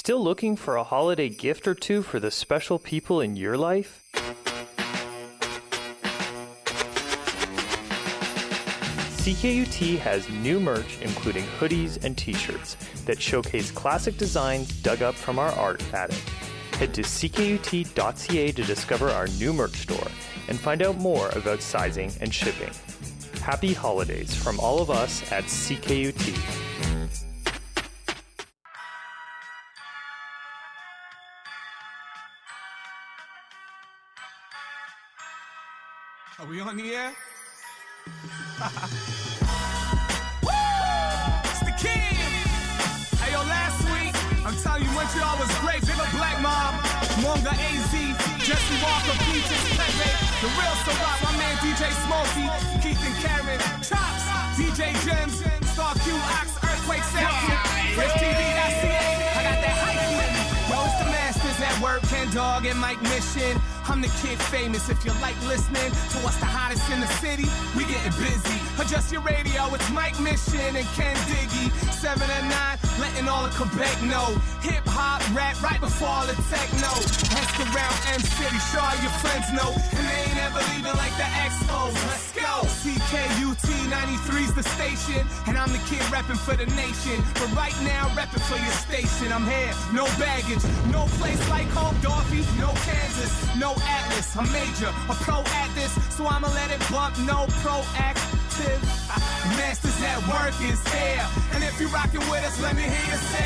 Still looking for a holiday gift or two for the special people in your life? CKUT has new merch including hoodies and t-shirts that showcase classic designs dug up from our art attic. Head to ckut.ca to discover our new merch store and find out more about sizing and shipping. Happy holidays from all of us at CKUT. Are we on the air? It's the kid. Hey, yo, last week, I'm telling you, Montreal was great. Big up Black Mom, Monga AZ, Jesse Walker, Peaches, Pepe, The Real Ciroc, my man DJ Smokey, Keith and Karen, Chops, DJ Gems, Star Q, Ox, Earthquake, Sound, FTV.ca. I got that hype with me. Yo, it's the Masters at work, Ken Dog and Mike Mission. I'm the kid famous. If you like listening to what's the hottest in the city, we getting busy. Adjust your radio, it's Mike Mission and Ken Diggy. 7 and 9, letting all of Quebec know. Hip hop, rap, right before all the techno. Ask around M City, show all your friends know. And they ain't ever leaving like the Expos. Let's go. CKUT 93's the station, and I'm the kid repping for the nation. But right now, repping for your station. I'm here, no baggage, no place like home, Dorothy, no Kansas, no Atlas. I'm major, a pro at this, so I'ma let it bump. No proactive. Masters at work is here, and if you rockin' with us, let me hear you say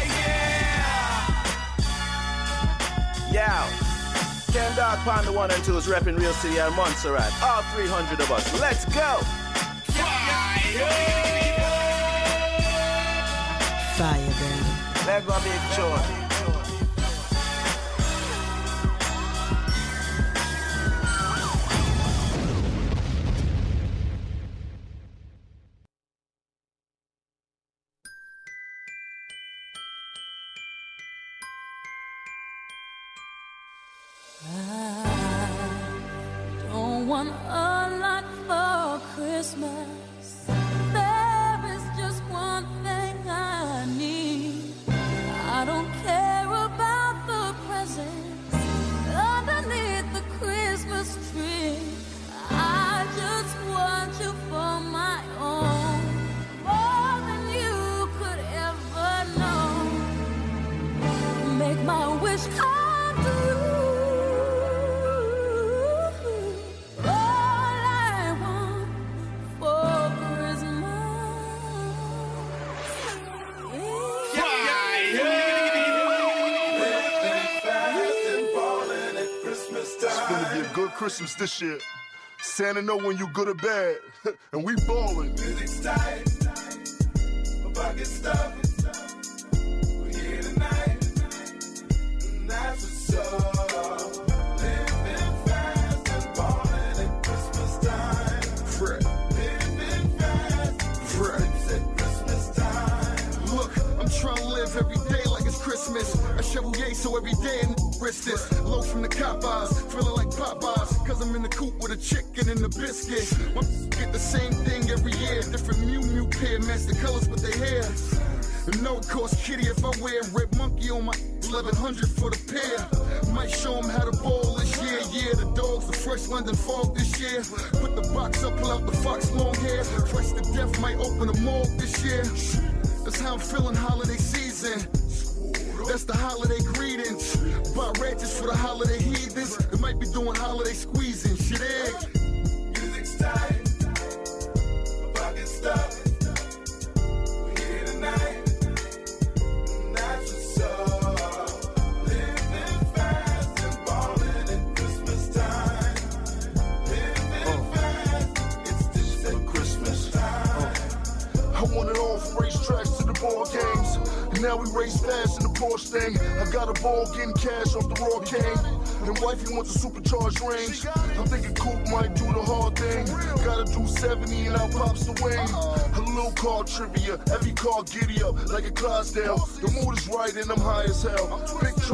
yeah. Yo, Ken Dog Pond, the 1 and 2 is repping Real City and Montserrat. All 300 of us. Let's go. Fire, baby. Let's go, Big Joe. Want a lot for Christmas. There is just one thing I need. I don't care about the presents underneath the Christmas tree. I just want you for my own, more than you could ever know. Make my wish come true. Good Christmas this year. Santa know when you good or bad, and we ballin'. Music's tight, my pocket's stuffed. We're here tonight, and that's what's up. Living fast and ballin' at Christmas time. Fred. Living fast, Fred. At Christmas time. Look, I'm trying to live every day like it's Christmas. A Chevrolet, so every day and risk this. Low from the Popeyes, feeling like Popeyes. Cause I'm in the coop with a chicken and a biscuit. Get the same thing every year. Different Mew Mew pair, match the colors with their hair. And no, it costs kitty if I wear red monkey on my 1100 for the pair. Might show them how to bowl this year. Yeah, the dogs, the fresh London fog this year. Put the box up, pull out the fox long hair. Fresh to death, might open a morgue this year. That's how I'm feeling holiday season. That's the holiday greetings. Buy ratchets for the holiday heathens. They might be doing holiday squeezing. Shit, egg. Music's tight, my pocket's stuffed. We're here tonight, and that's what's up. Living fast and ballin' at Christmas time. Living fast, it's just at Christmas time. I want it all from racetracks to the ball games. And now we race fast in the Porsche thing. I got a ball getting cash off the raw cane. And wifey wants a supercharged range. I'm thinking Coupe might do the hard thing. Gotta do 70 and out pops the wing. A little car trivia, every car giddy up like a Clydesdale. The mood is right and I'm high as hell. Big trucks through the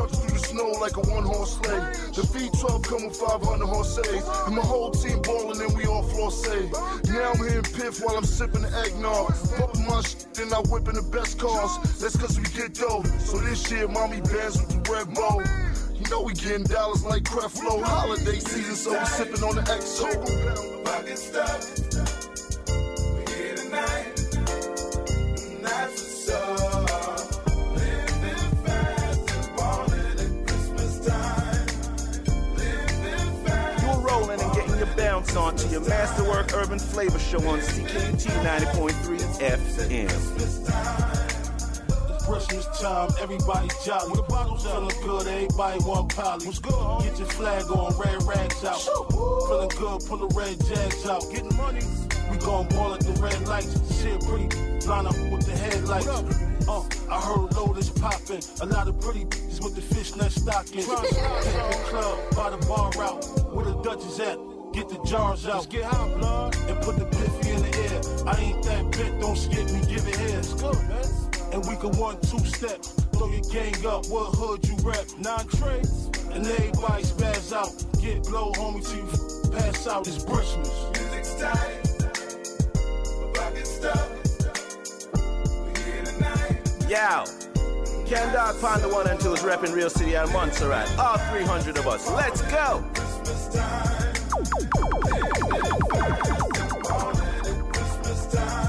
snow like a one-horse sleigh. The V12 come with 500 horses. And my whole team ballin' and we all flossé. Now I'm hearing Piff while I'm sipping the eggnog. Bumpin' my shit and I whippin' the best cars. That's cause we get dough. So this year, mommy bands with the red bow. You know we getting dollars like Creflo. Holiday season, so we sippin' on the XO. Pocket stuff. We here tonight. And that's what's up. Living fast and ballin' at Christmas time. Living fast. You're rolling and getting your bounce on to your Masterwork Urban Flavor Show on CKUT 90.3 FM. Christmas time, everybody jolly. The bottles feeling good, everybody want poly. What's good, huh? Get your flag on, red rags out. Feeling good, pull the red jags out. Getting money, we gon' ball at the red lights. Shit pretty, line up with the headlights. I heard load is poppin'. A lot of pretty bitches with the fishnet stockings. Hit the club, by the bar out. Where the Dutch is at, get the jars out. Let's get high, blood, and put the piffy in the air. I ain't that bit, don't skip me, give it here. It's good, man. And we can 1-2 step, throw your gang up, what hood you rep, 9 trades, and everybody spaz out, get blow, homie, till you pass out, it's Christmas. Music's tight, pocket stuff, we here tonight. Yow, Ken Dog Pond, the 1 and 2 is repping Real City and Montserrat. All 300 of us, let's go! Christmas time, living fast, ballin' at Christmas time.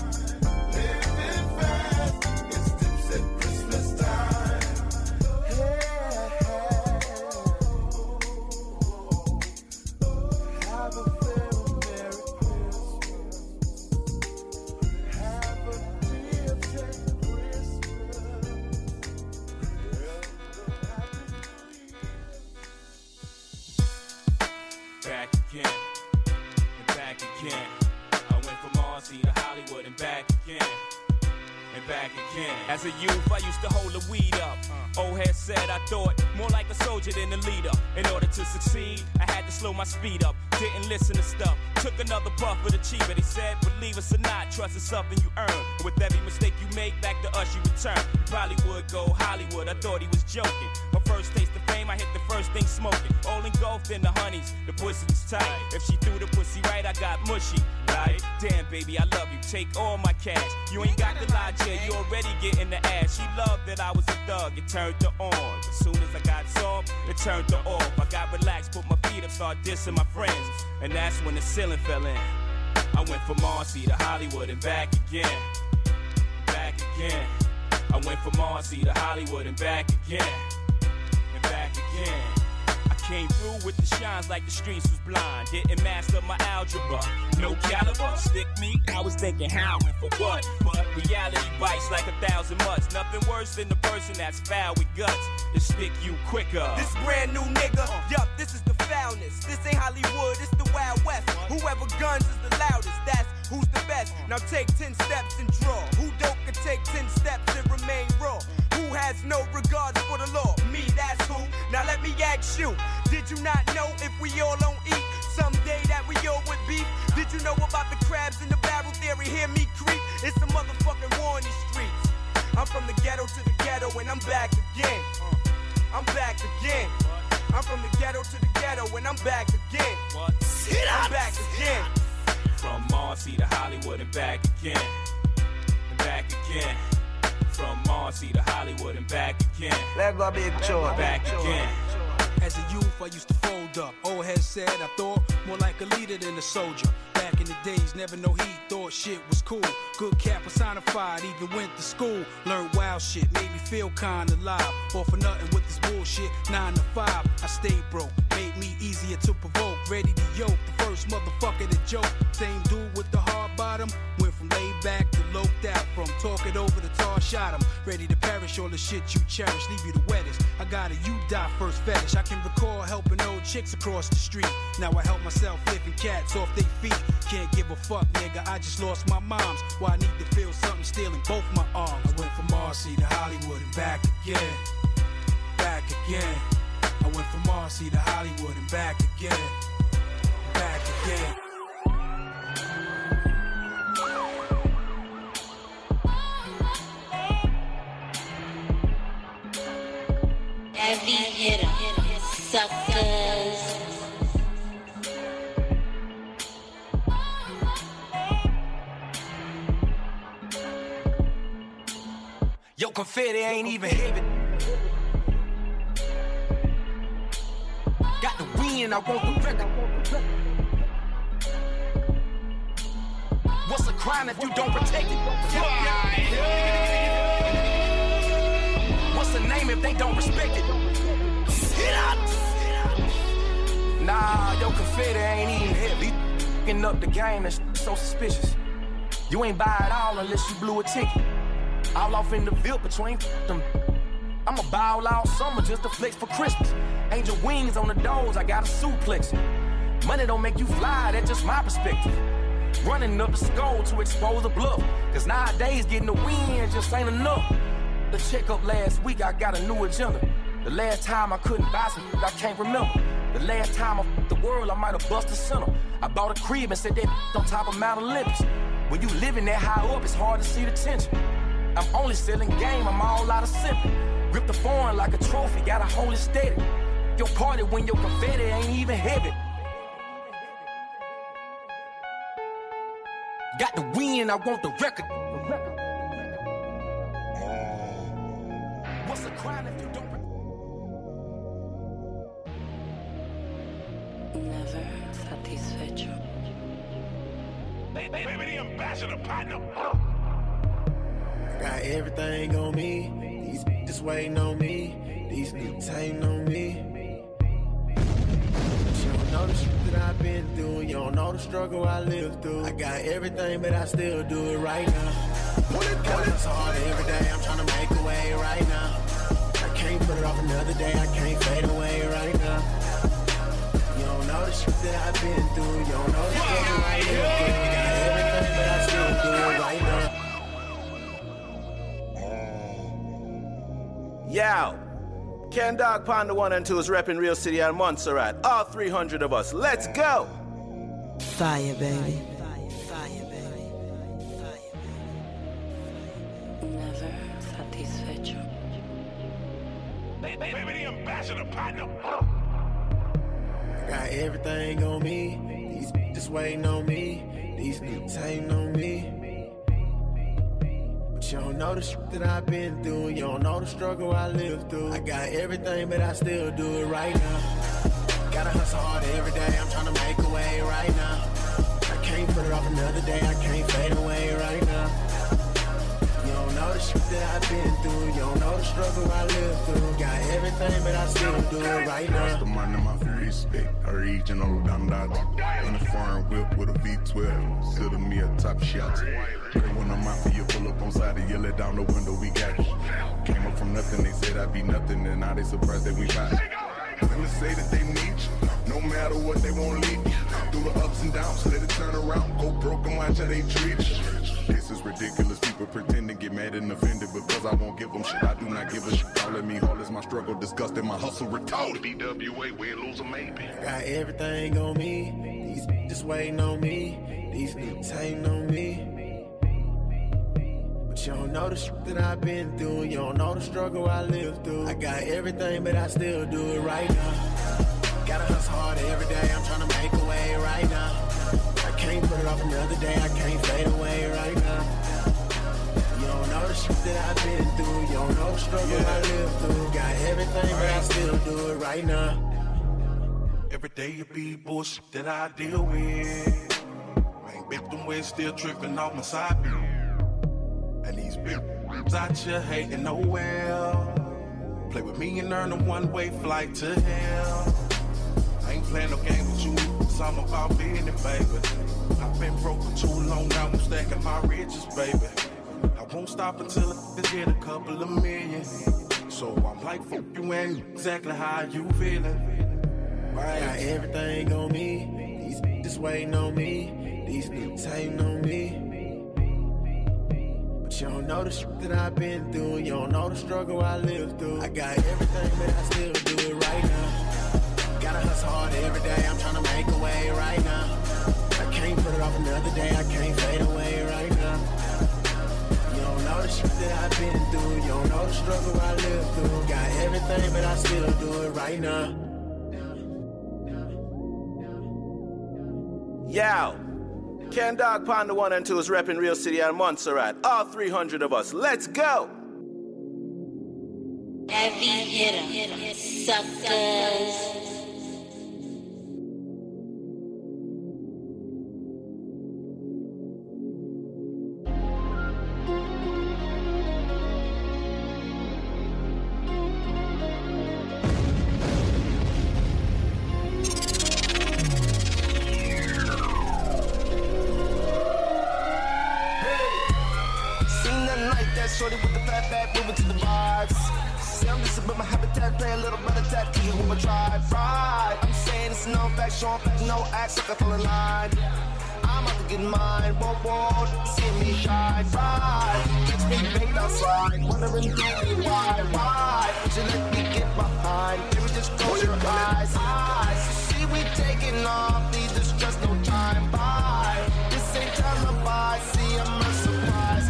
As a youth, I used to hold the weed up. Old head said I thought more like a soldier than a leader. In order to succeed, I had to slow my speed up. Didn't listen to stuff. Took another puff of the cheaper. They said, believe us or not, trust is something you earn. And with every mistake you make, back to us you return. You probably would go Hollywood. I thought he was joking. My first taste of fame, I hit the first thing smoking. All engulfed in the honeys. The pussy was tight. If she threw the pussy right, I got mushy. Like, damn, baby, I love you. Take all my cash. You ain't got the lie, Jay. You already getting the ass. She loved that I was a thug. It turned her on. As soon as I got soft, it turned her off. I got relaxed, put my feet up, started dissing my friends. And that's when the ceiling fell in. I went from Marcy to Hollywood and back again. Back again. I went from Marcy to Hollywood and back again. And back again. Came through with the shines like the streets was blind. Didn't master my algebra, no caliber. Stick me, I was thinking how and for what. But reality bites like 1,000 mutts. Nothing worse than the person that's foul with guts. It stick you quicker. This brand new nigga, yup, this is the foulness. This ain't Hollywood, it's the Wild West. Whoever guns is the loudest, that's who's the best. Now take 10 steps and draw. Who dope can take 10 steps and remain raw? Who has no regards for the law? Me, that's who. Now let me ask you, did you not know if we all don't eat, someday that we all would beef? Did you know about the crabs in the barrel theory? Hear me creep, it's a motherfucking war in these streets. I'm from the ghetto to the ghetto and I'm back again. I'm back again. I'm from the ghetto to the ghetto and I'm back again. What? I'm back again. From Marcy to Hollywood and back again. And back again. From Marcy to Hollywood and back again. Let go big chore. Back again. As a youth, I used to fold up. Old head said I thought more like a leader than a soldier. Back in the days, never no heat, thought shit was cool. Good cat personified, even went to school. Learned wild shit, made me feel kinda alive. All for nothing with this bullshit, 9 to 5. I stayed broke, made me easier to provoke. Ready to yoke, the first motherfucker to joke. Same dude with the hard bottom. Went from laid back to loped out. From talk it over to tar shot him. Ready to perish all the shit you cherish, leave you the wettest. I got a you die first fetish. I can recall helping old chicks across the street. Now I help myself lifting cats off their feet. Can't give a fuck, nigga, I just lost my moms. Why I need to feel something stealing both my arms. I went from Marcy to Hollywood and back again. Back again. I went from Marcy to Hollywood and back again. Back again. heavy hitter, suckers. Yo, confetti ain't even heavy. Got the win, I want the record. What's a crime if you don't protect it? What's the name if they don't respect it? Nah, yo, confetti ain't even heavy. F***ing up the game, that's so suspicious. You ain't buy it all unless you blew a ticket. All off in the Ville, but you ain't them. I'ma buy all out summer just to flex for Christmas. Angel wings on the doors, I got a suplex. Money don't make you fly, that's just my perspective. Running up the skull to expose the bluff. Cause nowadays getting the win just ain't enough. The checkup last week, I got a new agenda. The last time I couldn't buy some, I can't remember. The last time I f***ed the world, I might have busted center. I bought a crib and set that on top of Mount Olympus. When you living that high up, it's hard to see the tension. I'm only selling game, I'm all out of simping. Grip the foreign like a trophy, gotta hold it steady. Your party when your confetti ain't even heavy. Got the win, I want the record. What's a crime if you don't? Never satisfecho. Baby, the ambassador partner. Got everything on me. These bitches waiting on me. These niggas hating on me. But you don't know the shit that I've been through. You don't know the struggle I lived through. I got everything, but I still do it right now. Gotta hustle hard every day. I'm trying to make a way right now. I can't put it off another day. I can't fade away right now. You don't know the shit that I've been through. You don't know the struggle I lived through. I got everything, but I still do it right now. Yow! Ken Dog Panda 1 and 2 is repping Real City and Montserrat. All 300 of us. Let's go! Fire, baby. Never satisfecho. Baby, the ambassador partner. Got everything on me. These bitches waiting on me. These niggas hating on me. But you don't know the shit that I've been through. You don't know the struggle I lived through. I got everything, but I still do it right now. Gotta hustle hard every day. I'm trying to make a way right now. I can't put it off another day. I can't fade away right now. You don't know the shit that I've been through. You don't know the struggle I lived through. Got everything, but I still do it right now. The money, my respect, original dandot. In a foreign whip with a V12, sit me a top shot. When I'm out for you, pull up on side and yell it down the window, we got it. Came up from nothing, they said I'd be nothing, and now they surprised that we fine. When they say that they need you, no matter what they won't leave you. Through the ups and downs, let it turn around, go broke and watch how they treat you. This is ridiculous, people pretend to get mad and offended because I won't give them shit. I do not give a shit. Calling me heartless, my struggle disgusting, my hustle retarded. BWA, win, lose, or maybe. Got everything on me. These bitches waiting on me. These niggas hating on me. But you don't know the shit that I've been through. You don't know the struggle I lived through. I got everything, but I still do it right now. Gotta hustle hard every day. I'm trying to make a way right now. I can't put it off another day. I can't fade away right now. You don't know the shit that I've been through. You don't know the struggle I lived through. Got everything, but I still do it right now. Every day it be bullshit that I deal with. Man, victim ways still tripping off my side. And these bitches out here hating nowhere. Play with me and earn a one-way flight to hell. I ain't playing no game with you, cause I'm about business, baby. I've been broke for too long, now I'm stacking my riches, baby. I won't stop until I get a couple of million. So I'm like, fuck you and exactly how you feeling. Right. Got everything on me. These bitches waiting on me. These niggas hating on me. But you don't know the shit that I've been through. You don't know the struggle I lived through. I got everything, but I still do it right now. Gotta hustle hard every day. I'm trying to make a way right now. I can't put it off another day. I can't fade away right now. You don't know the shit that I've been through. You don't know the struggle I lived through. Got everything, everything, but I still do it right now. Yow! Ken Dog Panda 1 and 2 is repping Real City and Montserrat. All 300 of us. Let's go! Heavy hitter, suckers. Shorty with the fat back, moving to the vibes. See, I'm just about my habitat, play a little bit of that, kick it with my drive. Right, I'm saying it's no fact, showing fact, no act, so I fall in line. I'm out to get mine, whoa, see me shine. Right, catch me baked outside, wondering why? Would you let me get behind? Baby, just close your eyes. See, we taking off, need to stress, no time. Bye. This ain't televised, see, I'm a surprise.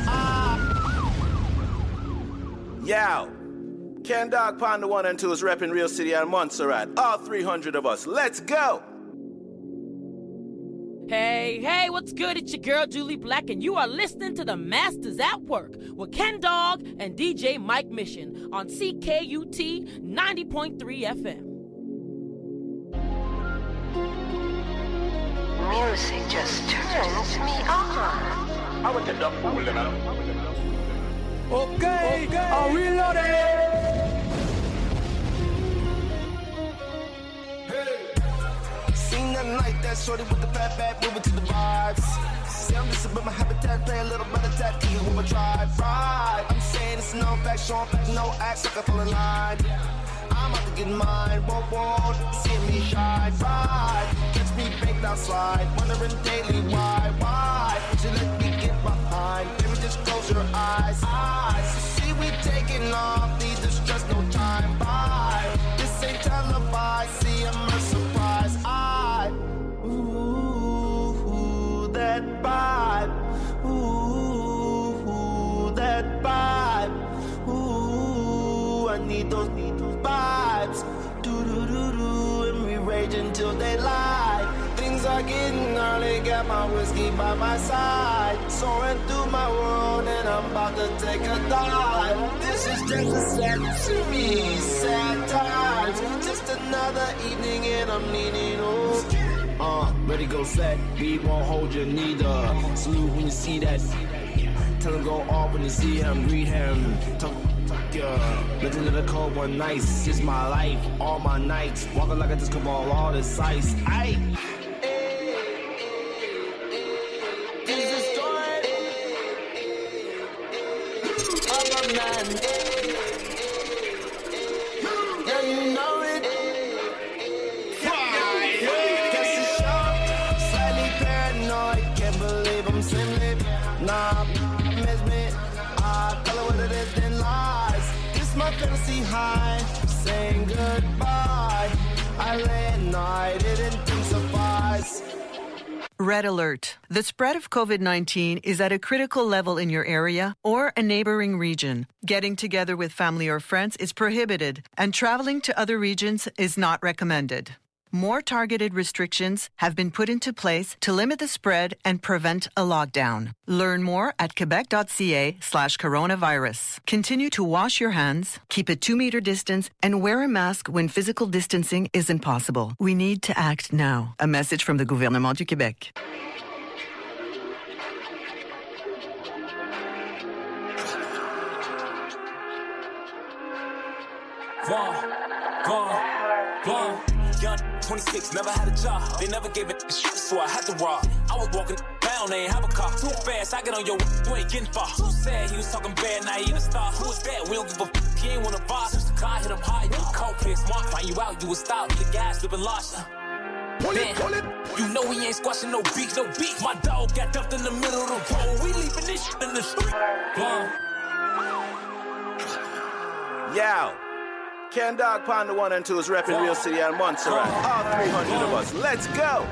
Yow! Ken Dog Panda 1 and 2 is repping Real City and Montserrat. All 300 of us. Let's go! Hey, what's good? It's your girl, Julie Black, and you are listening to The Masters at Work with Ken Dog and DJ Mike Mission on CKUT 90.3 FM. Music just turns me on. I would get the fool in it. Okay, I'm reloaded. Seen that night, that shorty with the fat back, moving to the vibes. See, I'm just about my habitat, play a little bit of that, kick it with my drive. Right, I'm saying it's no fact, showing fact, no act, so I fall in line. I'm out to get mine, whoa, see me shine. Right, catch me baked outside, wondering daily why? Would you let me get behind? Baby, just close your eyes. See, we taking off, need to stress, no time. Bye. This ain't televised, see, I'm a surprise. Ooh, that vibe. Ooh, that vibe. Ooh, I need those vibes. Do-do-do-do, and we rage until they lie. Things are getting early, got my whiskey by my side. Soaring through my world, and I'm about to take a dive. This is just a sad series, sad times. Just another evening, and I'm needing ready, go set. We won't hold you neither. Salute when you see that. Tell him go off when you see him, greet him. Talk, legend of the cold one, nice. It's my life, all my nights. Walking like I just come all this ice. Aye. Yeah, you know it. Guess it's sharp, slightly paranoid. Can't believe I'm slimming. Nah, miss me. I call it what it is, then lies. This my fantasy high, saying goodbye. I lay at night, it intensifies. Red alert. The spread of COVID-19 is at a critical level in your area or a neighboring region. Getting together with family or friends is prohibited, and traveling to other regions is not recommended. More targeted restrictions have been put into place to limit the spread and prevent a lockdown. Learn more at quebec.ca/coronavirus. Continue to wash your hands, keep a 2-meter distance, and wear a mask when physical distancing isn't possible. We need to act now. A message from the Gouvernement du Québec. Young, 26, never had a job. They never gave it shit, so I had to rob. I was walking down, they ain't have a car. Too fast, I get on your you ain't getting far. Too sad, he was talking bad, now he in a star. Who is that? We don't give a he ain't wanna boss. Since the car hit him high, you cold, play smart. Find you out, you a style. The guys living lost. Man, you know we ain't squashing no beef, no beef. My dog got dumped in the middle of the road. We leaving this shit in the street. Yow! Ken Dog Panda 1 and 2 is repping Real City and Montserrat. All 300 of us. Let's go!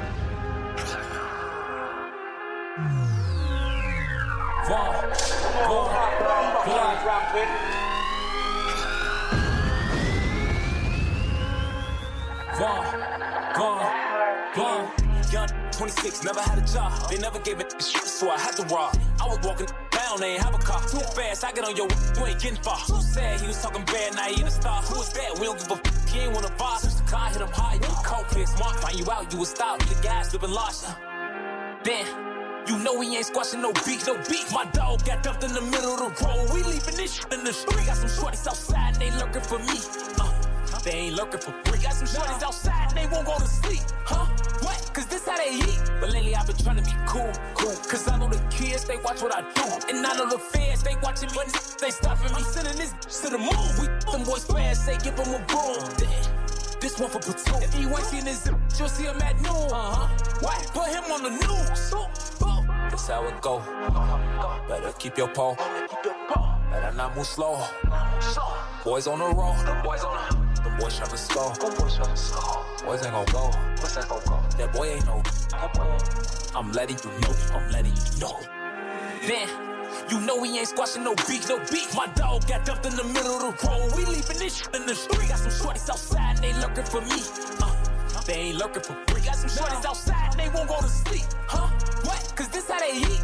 26, never had a job. They never gave me shit, so I had to rob. I was walking down, they ain't have a car. Too fast, I get on your you ain't getting far. Too sad, he was talking bad, now he in a star. Who is that? We don't give a f, he ain't wanna boss. Since the car hit him high, you cold, play smart. Find you out, you would stop. The guys living lost. Damn. You know we ain't squashing no beef, no beef. My dog got dumped in the middle of the road. We leaving this shit in the street. Got some shorties outside and they lurking for me. They ain't lurking for free. Got some shorties outside and they won't go to sleep. What? Cause this how they eat. But lately I've been trying to be cool. Cause I know the kids, they watch what I do. And I know the fans, they watching me. They stopping me. Sending this to the moon. We them boys fast, say give them a broom. This one for platoon. If you ain't seen this, you'll see him at noon. Why? Put him on the news. That's how it go. Better keep your pole. Better not move slow. Boys on the road. Them boys trying to score. Boys ain't gon' go. That boy ain't no. I'm letting you know. Man, you know we ain't squashing no beef, no beef. My dog got dumped in the middle of the road. We leaving this shit in the street. Got some shorties outside and they lurking for me. They ain't lurking for free. Got some shorties outside and they won't go to sleep. What? Cause this how they eat.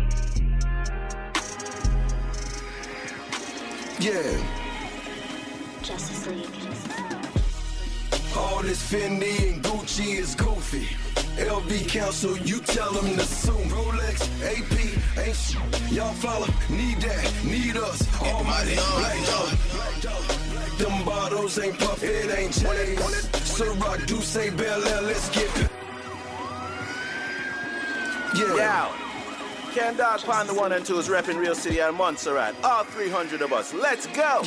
Yeah. Justice League. All this Fendi and Gucci is goofy. LV Council, you tell them to sue. Rolex, AP, ain't shit. Y'all follow, need that, need us. Almighty black dollar. Them bottles ain't puff, it ain't J's. Ciroc, Douce, Bel Air, let's get it. Yeah. Ken Dog Pound the 1 and 2 is repping Real City and Montserrat. All 300 of us. Let's go.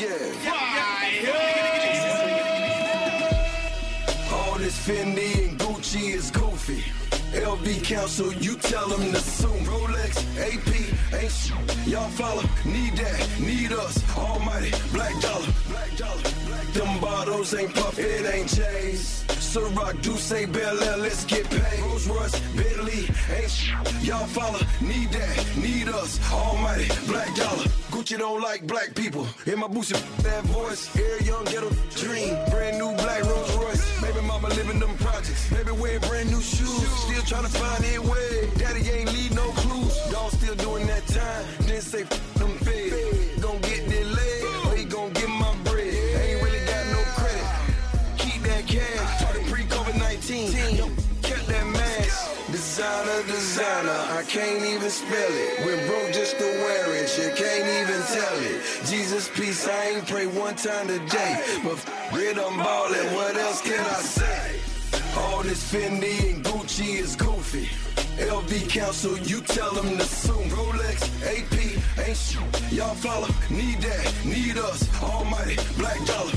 All this Fendi and Gucci is goofy. LV Council, you tell them to sue. Rolex, AP, ain't shit. Y'all follow, need that, need us. Almighty black dollar. Them bottles ain't puff, it ain't J's. Ciroc, Douce, Bel Air, let's get paid. Rolls Royce, Bentley, ain't shit. Y'all follow, need that, need us. Almighty black dollar. Gucci don't like black people. In my boots, that voice. Air young ghetto dream. Brand new black Rolls Royce. Baby mama living them projects. Baby wearing brand new shoes. Still trying to find their way. Daddy ain't leave no clues. Dog still doing that time. Then say them feds. Gon' get their leg, or he gon' get my bread. Ain't really got no credit. Keep that cash. Started pre-COVID-19. Yo, kept that mask. Designer, I can't even spell it. We're broke just to wear it, you can't even tell it. Jesus peace, I ain't pray one time today. But it, I'm ballin', what else can I say? All this Fendi and Gucci is goofy. LV Council, you tell them to sue. Rolex, AP, ain't shit. Y'all follow, need that, need us. Almighty black dollar.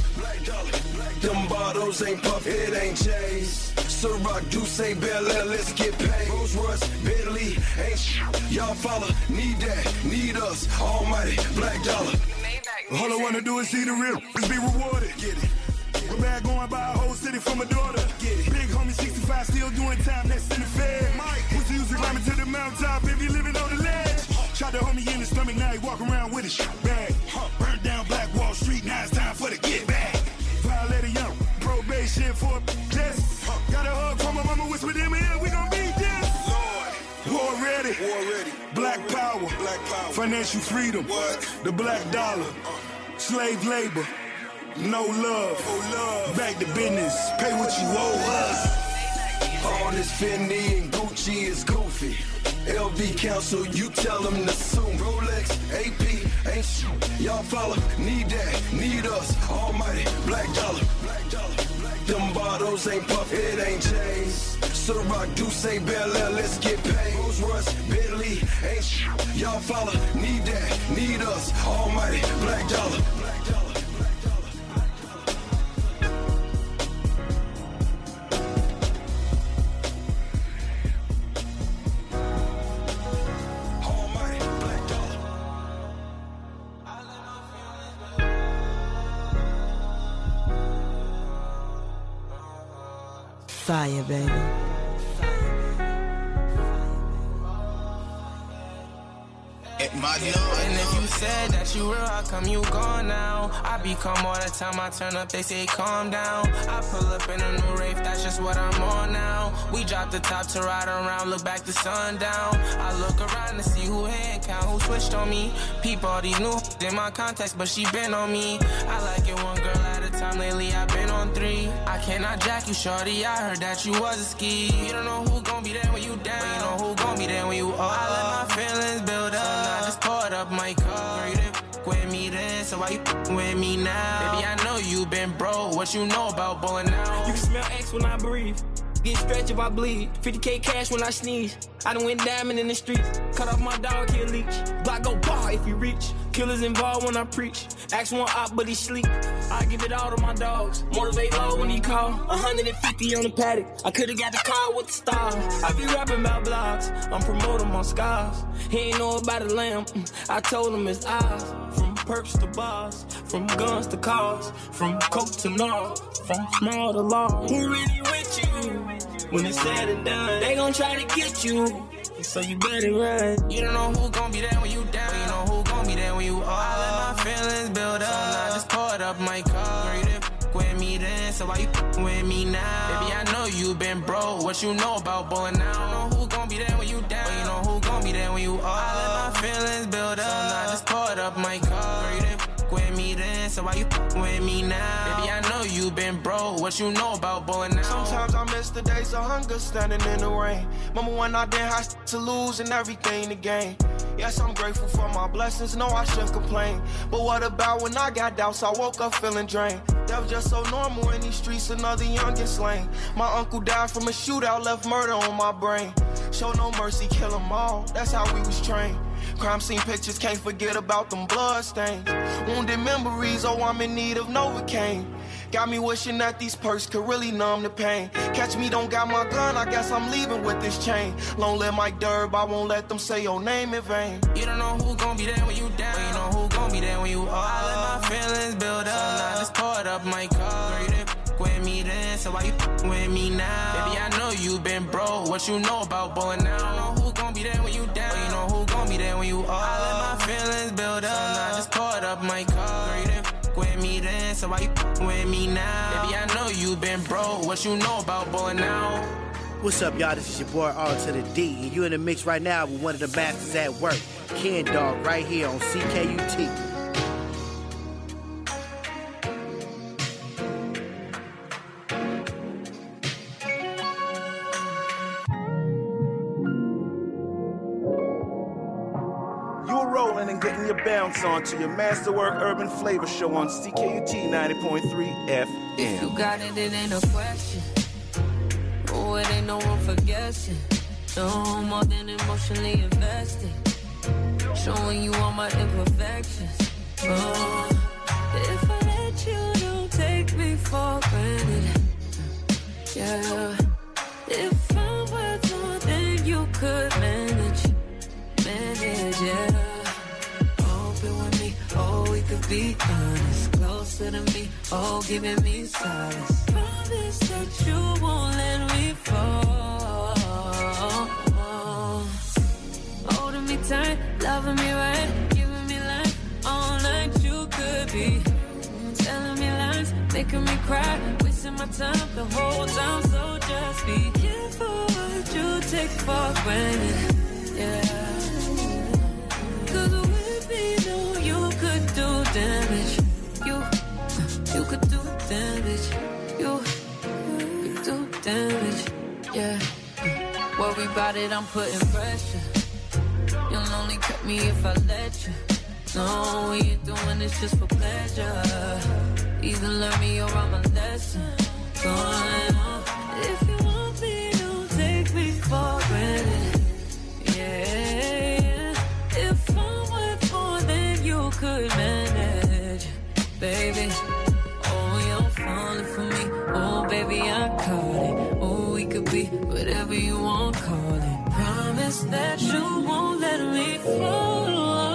Them bottles ain't puff, it ain't J's. Ciroc, Douce, Bel Air, let's get paid. Rolls Royce, Bentley, ain't shit. Y'all follow, need that, need us. Almighty black dollar. All I wanna do is see the real, is be rewarded. Get it. We're back going by a whole city for my daughter. Get it. Big homie 65 still doing time, that's in the Fed. What's the use of climbing to the mountaintop if you living on the ledge? Shot the homie in the stomach, now he walk around with his bag. Burnt down Black Wall Street, now it's time for the get back. Violated young, probation for a test. Got a hug from my mama, whispered in my ear, we gon' beat this. War ready. Black power. Financial freedom. The black dollar. Slave labor. No love. Back to business. Pay what you owe us. All this Fendi and Gucci is goofy. LV Council, you tell them to sue. Rolex, AP, ain't shit. Y'all follow, need that, need us. Almighty black dollar. Them bottles ain't puff, it ain't J's. Ciroc, Douce, Bel Air, let's get paid. Rolls Royce, Bentley, ain't shit. Y'all follow, need that, need us. Almighty black dollar. Fire, baby. And if you said that you real, how come you gone now? I be calm all the time, I turn up, they say calm down. I pull up in a new Wraith, that's just what I'm on now. We drop the top to ride around, look back to sundown. I look around to see who hand count, who switched on me. Peep all these new in my context, but she been on me. I like it one girl at a time, lately I've been on 3. I cannot jack you, shorty, I heard that you was a ski. You don't know who gon' be there when you down, but you know who gon' be there when you up. I let my feelings build up, so I just poured up my cup. Girl, you didn't f*** with me then, so why you f*** with me now? Baby, I know you been broke, what you know about bowling out? You can smell X when I breathe, get stretched if I bleed. 50K cash when I sneeze, I done went diamond in the streets. Cut off my dog, he'll leech. Block go bar if you reach. Killers involved when I preach. Ask one op, but he sleep. I give it all to my dogs. Motivate low when he call. 150 on the paddock. I could've got the car with the stars. I be rapping about blogs. I'm promoting my scars. He ain't know about the lamb. I told him it's ours. From perks to bars. From guns to cars. From coke to gnaw. From small to large. Who really with you? When it's said and done, they gon' try to get you. So you better run. You don't know who gon' be there when you down, but you know who gon' be there when you up. I let my feelings build up, so I just poured up my cup. Girl, you didn't f*** with me then, so why you f*** with me now? Baby, I know you been broke, what you know about bowling out? You know who gon' be there when you down, but you know who gon' be there when you up. I let my feelings build up, so I just poured up my cup. Girl, you didn't f*** with me then, so why you f*** with me now? Baby, I know you been broke, what you know about bowling out? Sometimes I miss the days of hunger, standing in the rain. Remember when I didn't have to lose and everything to gain. Yes, I'm grateful for my blessings, no, I shouldn't complain. But what about when I got doubts, I woke up feeling drained. That was just so normal in these streets, another youngin' slain. My uncle died from a shootout, left murder on my brain. Show no mercy, kill them all, that's how we was trained. Crime scene pictures, can't forget about them blood stains. Wounded memories, oh, I'm in need of Novocaine. Got me wishing that these perks could really numb the pain. Catch me, don't got my gun, I guess I'm leaving with this chain. Long live Mike Durb, I won't let them say your name in vain. You don't know who gon' be there when you down, but you know who gon' be there when you up. I let my feelings build up, so I just poured up my cup. Girl, you didn't f*** with me then, so why you f*** with me now? Baby, I know you been broke, what you know about bowling out? You know who gon' be there when you down, but you know who gon' be there when you up. I let my feelings build up, so I just poured up my cup. Girl, you didn't f*** with me then, so why you f*** with me now? Baby, I know you been broke, what you know about bowling out? What's up, y'all? This is your boy R to the D, and you in the mix right now with one of the masters at work, Ken Dog, right here on CKUT. Getting your bounce on to your Masterwork Urban Flavor Show on CKUT 90.3 FM. If you got it, it ain't a question. Oh, it ain't no room for guessing. No more than emotionally invested. Showing you all my imperfections. Oh, if I let you, don't take me for granted. Yeah, if I'm worth more than you could manage, yeah. Oh, we could be honest, closer to me, oh, giving me solace. Promise that you won't let me fall. Holding me tight, loving me right, giving me life all night. You could be telling me lies, making me cry, wasting my time the whole time. So just be careful what you take for granted. Yeah. 'Cause with me, no, you could do damage. You could do damage. You could do damage. Yeah. Worry about it, I'm putting pressure. You'll only cut me if I let you. No, we ain't doing this just for pleasure. Either learn me or I'm a lesson. Going on. If you want me, don't take me for granted. Yeah. If I'm worth more than you could manage, baby. Oh, you're falling for me. Oh, baby, I caught it. Oh, we could be whatever you want, call it. Promise that you won't let me fall.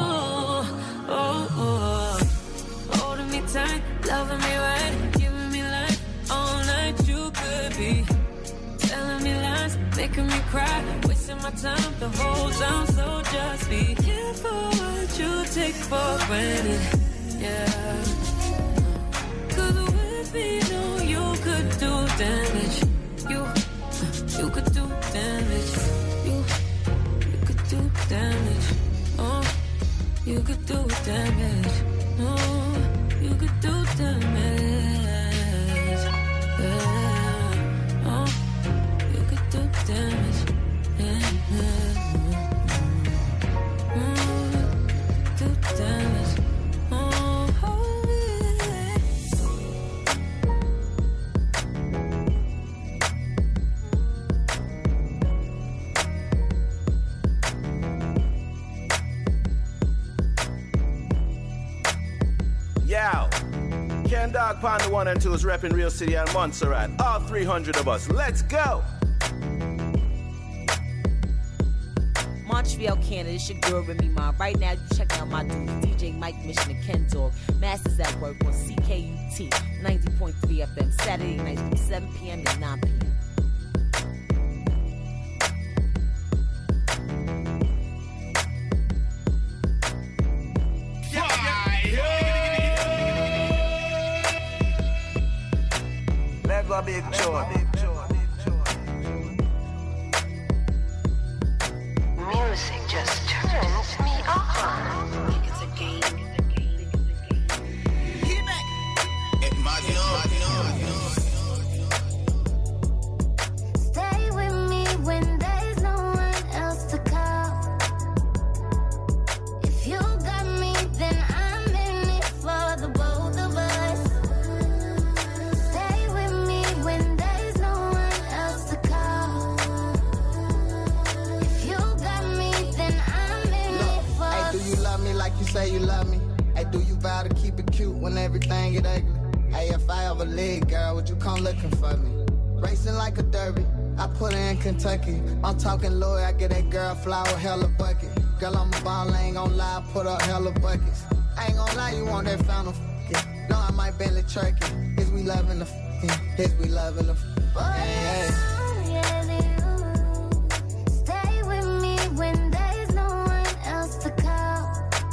Holding me tight, loving me right, giving me life all night. You could be telling me lies, making me cry, wasting my time the whole time. So just be careful take for granted. Yeah. Cause with me, you know you could do damage. You could do damage. You could do damage. Oh, you could do damage. Oh, you could do damage. Yeah. Oh, you could do damage. Yeah. Do damage. Yow, Ken Dog Panda 1 and 2 is repping Real City and Montserrat. All 300 of us. Let's go. Montreal, Canada, it's your girl Remy Ma. Right now, you checking out my dudes, DJ Mike Mission and Ken Dog. Masters at Work on CKUT 90.3 FM, Saturday nights from 7 p.m. to 9 p.m. Let go big joy. Music just turns me on. It's a game. Stay with me when there's no one else to call. If you got me, then I'm in it for the both of us. Stay with me when there's no one else to call. If you got me, then I'm in it for. Hey, do you love me like you say you love me? Hey, do you vow to keep it cute when everything get ugly? Hey, if I ever leave, girl, would you come looking for me? Racing like a derby, I put her in Kentucky. I'm talking Lloyd, I get that girl flower, hella bucket. Girl, I'm a ball, I ain't gon' lie, I put up hella buckets. I ain't gon' lie, you want that fountain f***ing. No, I might Bentley Turkey. Is we loving the f***ing? Is we loving the f***ing? Hey, hey. Stay with me when there's no one else to call.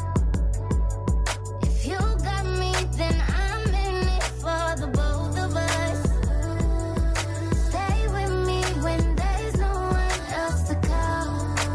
If you got me, then I'm in it for the both of us. Stay with me when there's no one else to call.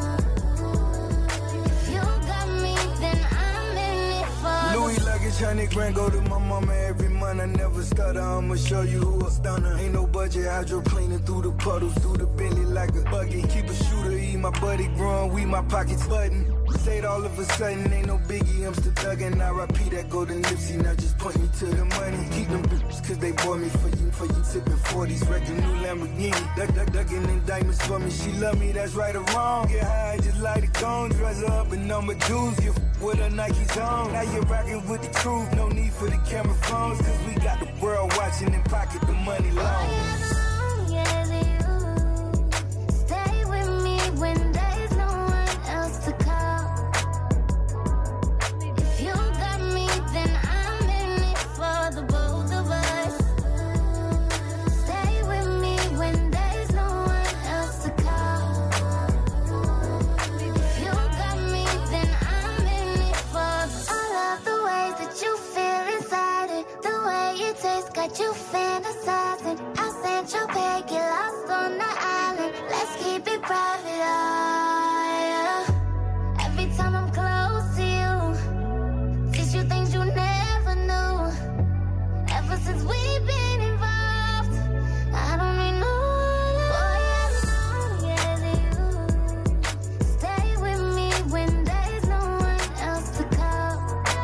If you got me, then I'm in it for Louis luggage, 100 grand, go to my mama every month. I never stutter, I'ma show you who a stunner. Ain't no budget, hydroplaning through the puddles, through the Bentley like a buggy. Keep a shooter, eat my buddy growing, we my pockets button. Say it all of a sudden, ain't no biggie, I'm still thuggin'. R.I.P. that golden Nipsey, now just point me to the money. Keep them bitches, cause they bought me for you tipping 40s, wrecking new Lamborghini. Duckin' in diamonds for me, she love me, that's right or wrong. Get high, just light a cone, dress her up in number jewels, you with her Nikes on. Now you're rockin' with the truth, no need for the camera phones, cause we got the world watching and pocket the money long. Stay with me when there's no one else to call. If you got me, then I'm in it for the both of us. Stay with me when there's no one else to call. If you got me, then I'm in it for the. I love the ways that you feel inside it, the way you taste got you fantasizing. I'll send your pay, get lost on the island. Let's keep it private, yeah. Every time I'm close to you, teach you things you never knew. Ever since we've been involved, I don't need no one else. Stay with me when there's no one else to call.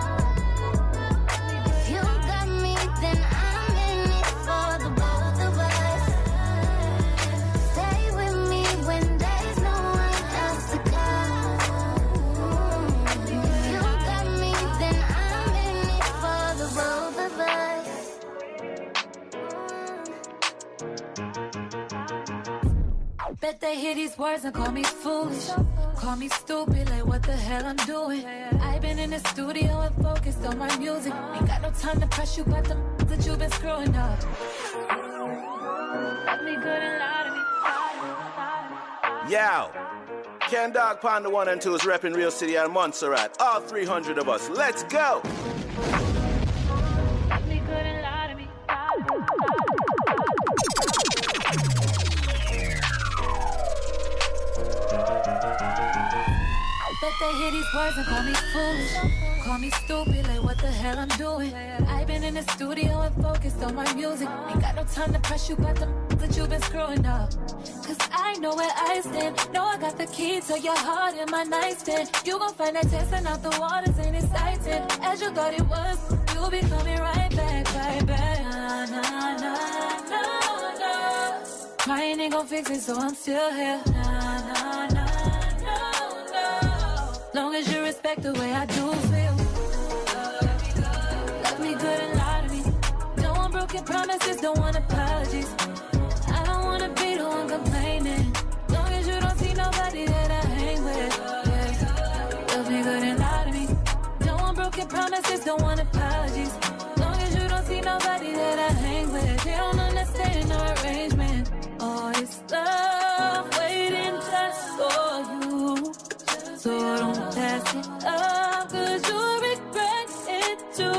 If you got me, then I'm in it for the both of us. Stay with me when there's no one else to call. If you got me, then I'm in it for the both of us. Bet they hear these words and call me foolish. Call me stupid, like what the hell I'm doing. I've been in the studio and focused on my music. Ain't got no time to press you about the that you've been screwing up. Let me good and lie to me. Yow, Ken Dog Pond, the 1 and 2 is repping Real City and Montserrat. All 300 of us. Let's go. Bet they hear these words and call me foolish. Call me stupid, like what the hell I'm doing. I've been in the studio and focused on my music. Ain't got no time to press you, got the that you've been screwing up. Cause I know where I stand. Know I got the key to your heart in my nightstand. You gon' find that testing out the waters ain't exciting. As you thought it was, you'll be coming right back, right back. Nah, nah, nah, nah, nah. Crying ain't gon' fix it, so I'm still here. Nah, nah, nah. Long as you respect the way I do feel. Love me good and lie to me. Don't want broken promises, don't want apologies. I don't wanna be the one complaining. Long as you don't see nobody that I hang with. Yeah. Love me good and lie to me. Don't want broken promises, don't want apologies. Long as you don't see nobody that I hang with. They don't understand our arrangement. Oh, it's love waiting just for you. So don't pass it up, cause you'll regret it too.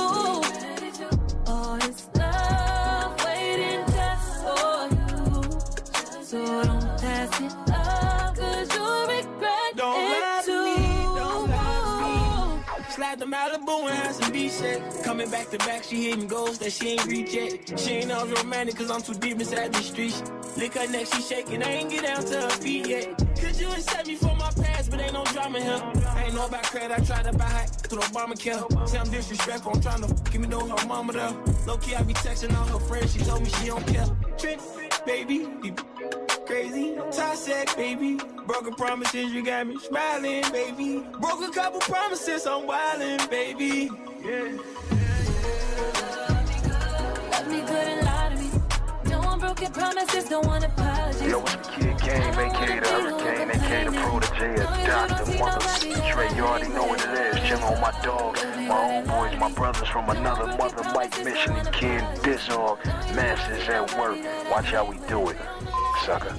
Oh, it's love waiting just for you. So don't pass it up, cause you'll regret it too. Don't lie to me. Slide to Malibu and have some beach shit. Coming back to back, she hitting goals that she ain't reach yet. She ain't all romantic cause I'm too deep inside the streets. Lick her neck, she shaking, I ain't get down to her feet yet. Could you accept me for my past, but ain't no drama here. I ain't know about credit, I tried to buy high through Obamacare. Say I'm disrespectful, I'm trying to give me know her mama there. Low key, I be texting all her friends, she told me she don't care. Trip, baby, crazy, toxic, baby. Broken promises, you got me smiling, baby. Broke a couple promises, I'm wildin', baby. Yeah. Love me good and lie to me. Don't want broken promises, don't want apologies. Yo, what's the kid game, aka the Hurricane, aka the Protege, Dr. Mother, Trey, you already know what it is. Chillin' on my dogs, my homeboys, my brothers from another mother, Mike Mission, Ken Disorg, Masters at Work. Watch how we do it, sucker.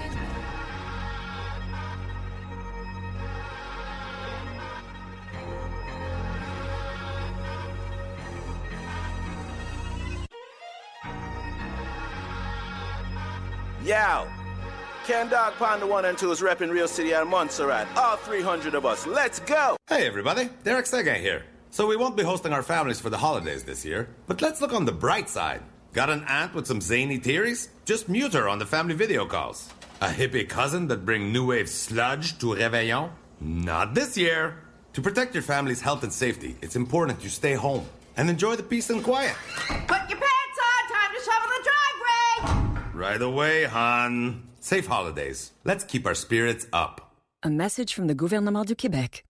Yow. Ken Dog Pond, the 1 and 2 is repping Real City and Montserrat. All 300 of us. Let's go. Hey everybody, Derek Seguin here. So we won't be hosting our families for the holidays this year, but let's look on the bright side. Got an aunt with some zany theories? Just mute her on the family video calls. A hippie cousin that bring new wave sludge to Réveillon? Not this year. To protect your family's health and safety, it's important you stay home and enjoy the peace and quiet. Put your pants on, time to shovel the driveway! Right away, hon. Safe holidays. Let's keep our spirits up. Un message from the gouvernement du Québec.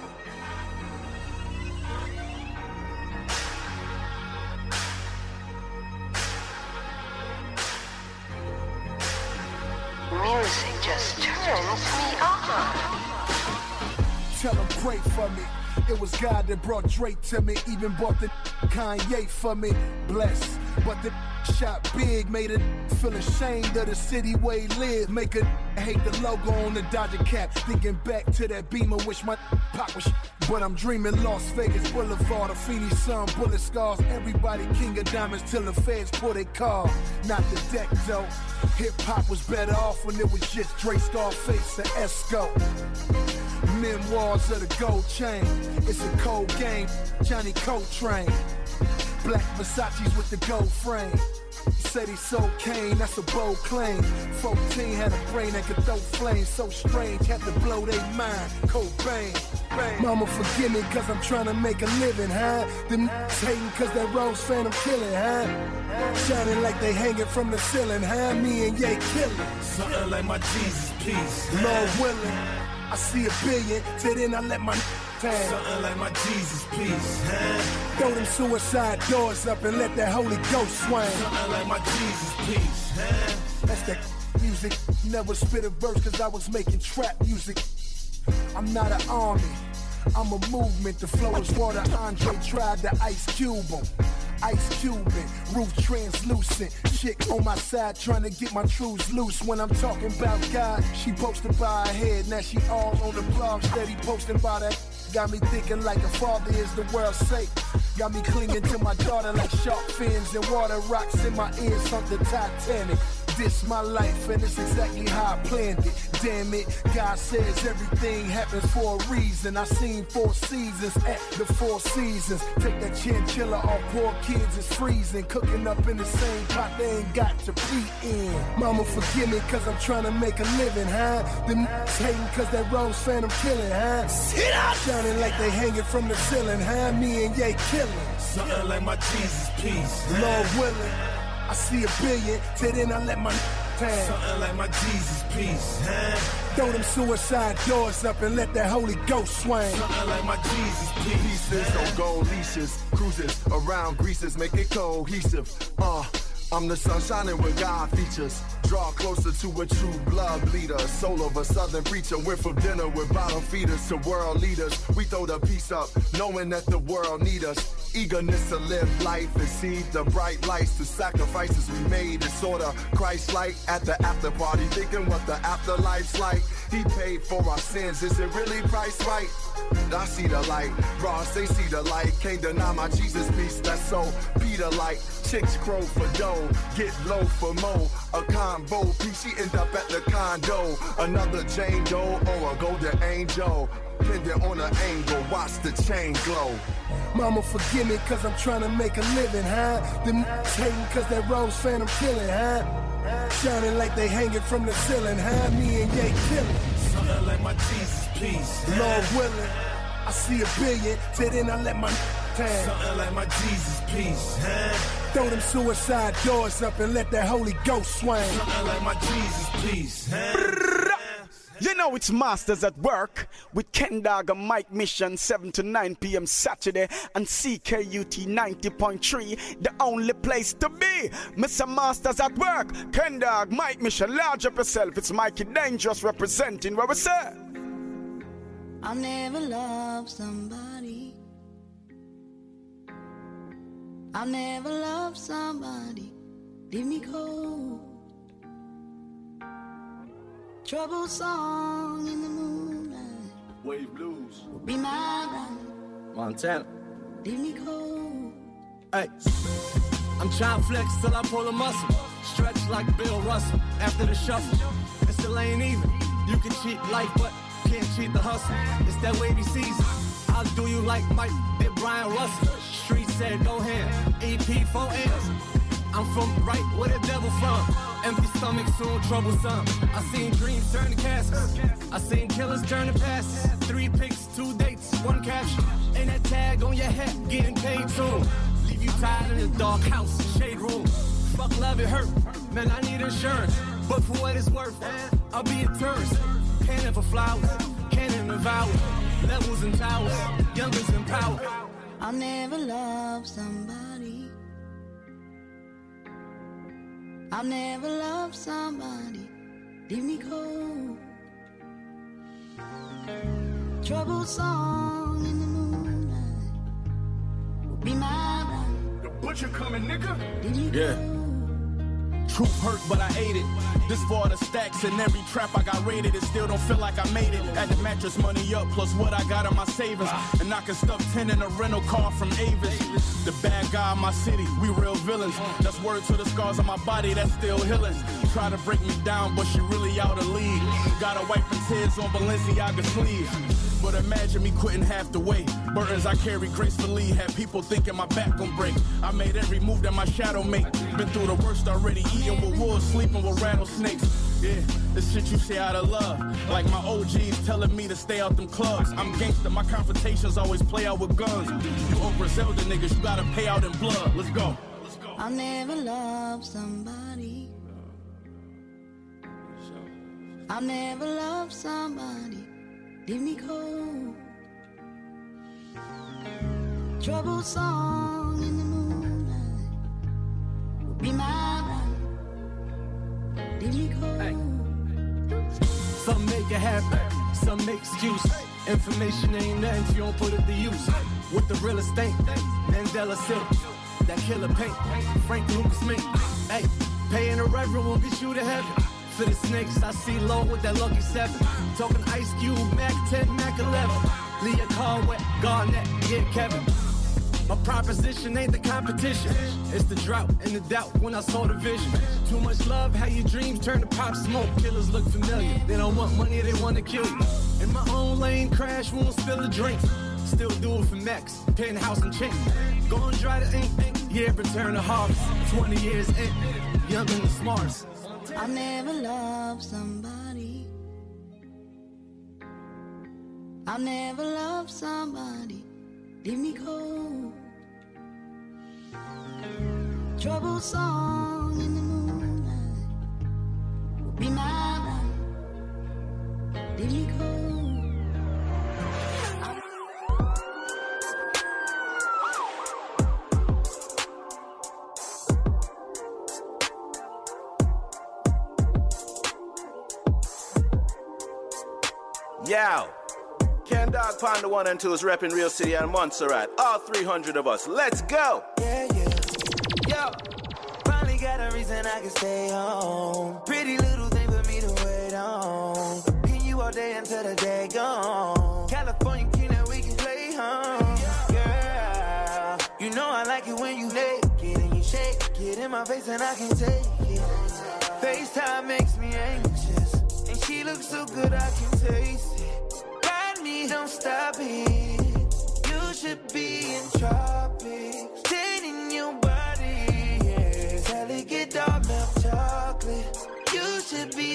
Music just turns me on. Tell them pray for me. It was God that brought Drake to me. Even bought the Kanye for me. Bless. But the shot big, made it feel ashamed of the city where he lived. Make it hate the logo on the Dodger cap. Thinking back to that Beamer, wish my pop was. But I'm dreaming Las Vegas Boulevard, a Phoenix sun, bullet scars. Everybody king of diamonds till the feds pull their car. Not the deck though. Hip hop was better off when it was just Dre, Scarface, and Esco. Memoirs of the gold chain. It's a cold game. Johnny Coltrane. Black Versace's with the gold frame. Said he sold cane, that's a bold claim. 14 had a brain that could throw flames. So strange, had to blow their mind. Cobain. Mama forgive me cause I'm trying to make a living, huh? Them hating cause that Rose fan I'm killing, huh? Shining like they hanging from the ceiling, huh? Me and Ye killing. Something like my Jesus piece. Lord willing, I see $1 billion, till then I let my time. Something like my Jesus piece, huh? Throw them suicide doors up and let that Holy Ghost swing. Something like my Jesus piece, huh? That's that music. Never spit a verse cause I was making trap music. I'm not an army, I'm a movement. The flow is water, Andre tried to Ice Cube 'em. Ice Cuban, roof translucent. Chick on my side trying to get my truths loose. When I'm talking about God, she posted by her head. Now she all on the blog, steady posting by that. Got me thinking like a father is the world's sake. Got me clinging to my daughter like shark fins and water rocks in my ears, something Titanic. This my life and it's exactly how I planned it. Damn it, God says everything happens for a reason. I seen 4 seasons at the 4 seasons. Take that chinchilla off, poor kids is freezing. Cooking up in the same pot they ain't got to be in. Mama forgive me cause I'm trying to make a living, huh? Them hating cause that Rose Phantom killing, huh? Sit up! Shining like they hanging from the ceiling, huh? Me and Ye killing. Something like my Jesus piece. Lord willing. I see $1 billion, till then I let my time. Something like my Jesus piece, huh? Throw them suicide doors up and let that Holy Ghost swing. Something like my Jesus piece. Pieces on gold leashes, cruises around greases, make it cohesive. I'm the sun shining with God features. Draw closer to a true blood bleeder. Soul of a southern preacher. Went from dinner with bottom feeders to world leaders. We throw the peace up, knowing that the world need us. Eagerness to live life and see the bright lights. The sacrifices we made is sorta Christ-like. At the after party, thinking what the afterlife's like. He paid for our sins, is it really price right? I see the light, Ross, they see the light. Can't deny my Jesus piece, that's so Peter-like. Chicks crow for dough, get low for mo. A combo piece, she end up at the condo. Another Jane Doe or a golden angel. Pending on an angle, watch the chain glow. Mama forgive me cause I'm trying to make a living, huh? Them hating cause that Rose Phantom killing, huh? Shining like they hanging from the ceiling, huh? Me and Ye killing. Something like my Jesus piece. Lord willing, I see $1 billion, till then I let my time. Something like my Jesus piece, huh? Throw them suicide doors up and let that Holy Ghost swing. Something like my Jesus piece, huh? You know it's Masters at Work with Ken Dog and Mike Mission 7 to 9 p.m. Saturday and CKUT 90.3, the only place to be. Mr. Masters at Work, Ken Dog, Mike Mission, large up yourself. It's Mikey Dangerous representing what we say. I never loved somebody. I never loved somebody. Leave me cold. Trouble song in the moonlight. Wave blues. Will be my ride. Montana. Leave me cold. Hey, I'm trying to flex till I pull a muscle. Stretch like Bill Russell. After the shuffle, it still ain't even. You can cheat life, but can't cheat the hustle. It's that wavy season. I'll do you like Mike did Brian Russell. Street said go ahead. EP 4 M's. I'm from right where the devil from. Empty stomach, soon troublesome. I seen dreams turn to caskets. I seen killers turn to passes. 3 pics, 2 dates, 1 caption. And that tag on your head, getting paid soon. Leave you tired in the dark house, shade room. Fuck love, it hurt. Man, I need insurance. But for what it's worth, I'll be a tourist. Cannon for flowers, cannon and vowels. Levels and towers, youngers in power. I never loved somebody. I never loved somebody. Leave me cold. Trouble song in the moonlight will be my ride. The butcher coming, nigga. Yeah. Truth hurt, but I ate it. This for all the stacks in every trap I got raided. It still don't feel like I made it. Had the mattress money up, plus what I got in my savings. And I can stuff 10 in a rental car from Avis. The bad guy in my city, we real villains. That's word to the scars on my body, that's still healing. Try to break me down, but she really out of league. Gotta wipe the tears on Balenciaga sleeve. But imagine me quitting half the way. Burdens I carry gracefully had people thinking my back gon' break. I made every move that my shadow make. Been through the worst already, eating with wolves, sleeping with rattlesnakes. Yeah, this shit you say out of love. Like my OGs telling me to stay out them clubs. I'm gangster, my confrontations always play out with guns. You old Griselda niggas, you gotta pay out in blood. Let's go. I never loved somebody. I never loved somebody. Leave me cold. Trouble song in the moonlight will be my ride. Leave me cold. Some make it happen, some make excuse. Information ain't nothing if you don't put it to use. With the real estate, Mandela silk. that killer paint, Frank Lucas Mink. Hey, paying a reverend won't get you to heaven. For the snakes, I see low with that lucky 7. Talking Ice Cube, Mac 10, Mac 11. Leah Conway, Garnett, yeah, Kevin. My proposition ain't the competition. It's the drought and the doubt when I saw the vision. Too much love, how your dreams turn to pop smoke. Killers look familiar, they don't want money, they want to kill you. In my own lane, crash, won't spill a drink. Still do it for Max, penthouse and chick. Go and dry the ink, yeah, return the harvest. 20 years in, young and the smartest. I never loved somebody. I never loved somebody. Leave me cold. Troubled song in the moonlight will be my life. Leave me cold. Yow! Ken Dog Panda 1 and 2 is repping Real City and Montserrat. All 300 of us. Let's go! Yeah, yeah. Yo, finally got a reason I can stay home. Pretty little thing for me to wait on. Pin you all day until the day gone. California king that we can play home. Girl, you know I like it when you naked and you shake it in my face and I can take it. FaceTime makes me anxious. And she looks so good I can taste it. Got me, don't stop it. You should be in tropics. Staying in your body, yeah. Delicate dark milk chocolate. You should be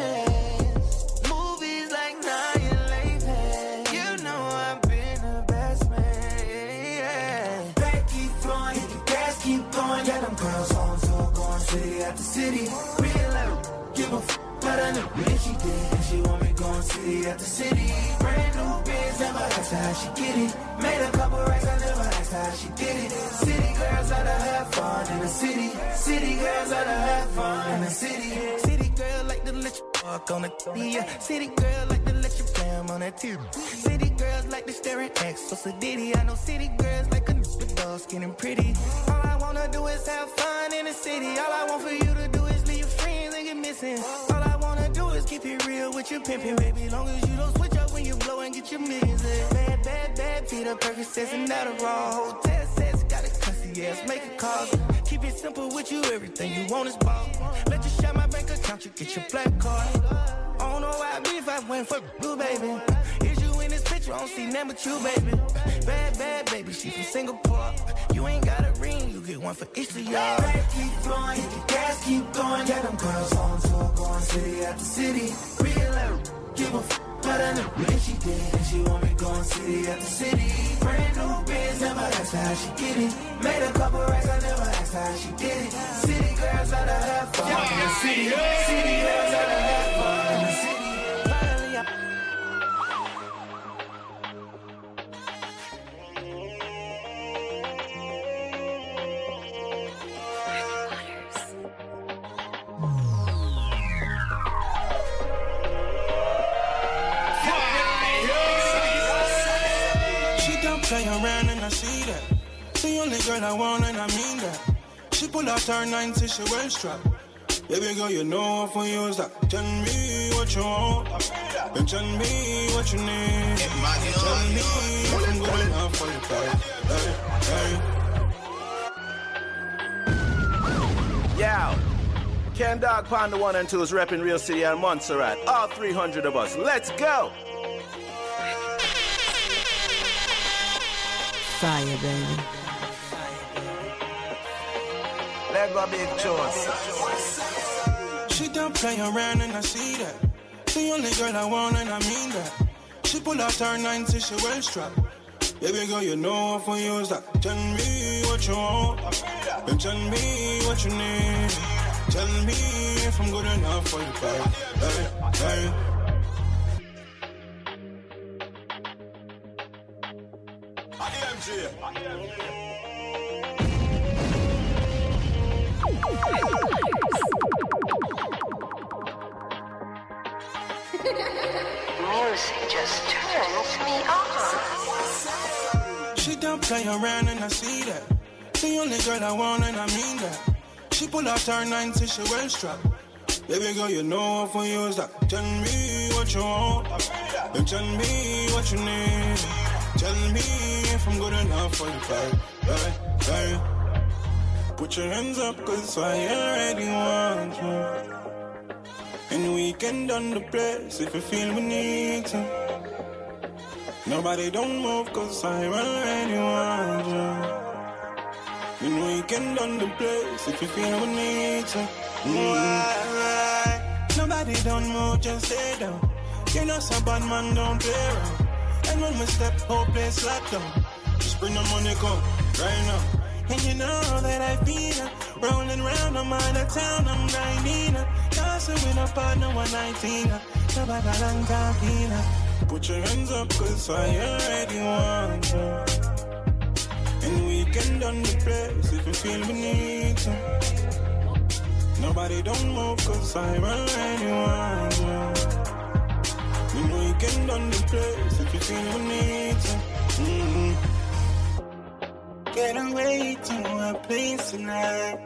famous. Movies like Annihilation. You know I've been the best man, yeah. Back keep flowing, the gas keep going. Yeah, them girls on tour, going city after city. Real life, give a f***. But I know when she did, and she want me going city after city. Brand new biz, never asked her how she get it. Made a couple racks, I never asked her how she did it. City girls oughta have fun in the city. City girls oughta have fun in the city. City girl like to let you walk on the yeah. City girl like to let you blam on that too. City girls like to stare at X, so sedity. I know city girls like a with dark skin and pretty. All I wanna do is have fun in the city. All I want for you to do is leave your friends and get missing. All I wanna do is keep it real with your pimpin', baby. Long as you don't switch up when you blow and get your music. Bad, bad, bad, Peter Percocets and Adderall. Hotel sets, got a cussy ass, make a call. Keep it simple with you, everything you want is ball. Let you share my bank account, you get your black card. I don't know why I be if I went for you, baby. Is you in this picture, I don't see nothing but you, baby. Bad, bad, baby, she from Singapore. You ain't got a ring, you get one for each of y'all. Back keep flowing, the gas keep going. Yeah, them girls on tour, going city after city. Real life, give a f***, but I know when she did. And she want me going city after city. Brand new biz, never asked her how she get it. Made a couple racks, I never asked her how she did it. City girls oughta have fun in the city. City girls oughta have fun in the city. Finally, play around and I see that. The only girl I want and I mean that. She pull out her 90, she well strapped. Baby girl, you know for you is that. Tell me what you want, and tell me what you need. Tell me if I'm good enough for you, baby. Yow! Ken Dog Panda 1 and 2 is repping Real City and Montserrat. All 300 of us. Let's go! Fire, baby. Let go big choice. She don't play around and I see that. The only girl I want and I mean that. She pull out her 90, she well strapped. Baby girl, you know for you is that. Tell me what you want, and tell me what you need. Tell me if I'm good enough for you, baby. Hey. Music just turns me on. She don't play around and I see that. The only girl I want and I mean that. She pull out her 9 till she well strapped. Baby girl, you know how to use that. Tell me what you want. And tell me what you need. Tell me if I'm good enough for you, baby. Put your hands up, cause I already want you. And we can done the place if you feel we need to. Nobody don't move, cause I already want you. And we can done the place if you feel we need to. Nobody don't move, just stay down. You know some bad man don't play around. And when we step, whole place locked down. Just bring the money, come right now. And you know that I've been rolling round, I'm out of town, I'm 19. Dancing with a partner, 119. Nobody done talking. Put your hands up, cause I already want you. And we can done the place if you feel we need to. Nobody don't move, cause I already want you. And we can done the place if you feel we need to. Get away to a place tonight.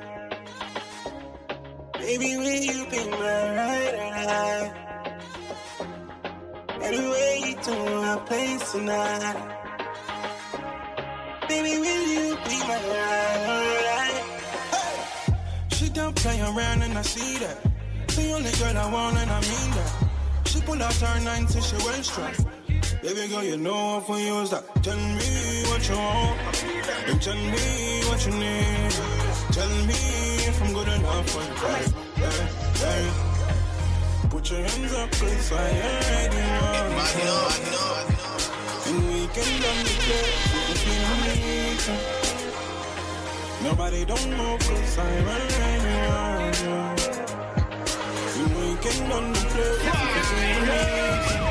Baby, will you be my ride or die? Get away to a place tonight. Baby, will you be my ride or die? Hey! She don't play around and I see that. The only girl I want and I mean that. She pull out her 9 till she well strapped. Baby girl, you know how to use that. Tell me what you want. And tell me what you need. Tell me if I'm good enough for you, baby. Put your hands up, cause I already want you. And we can done the place if you need to. Nobody don't move, cause I already want you. And we can done the place if you need to.